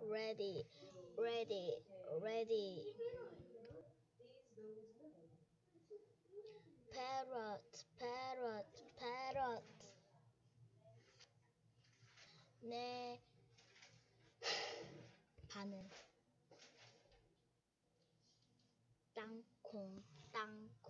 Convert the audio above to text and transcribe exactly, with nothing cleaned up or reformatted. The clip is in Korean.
ready, ready, ready. parrot, parrot, parrot. 내 바늘 땅콩, 땅콩.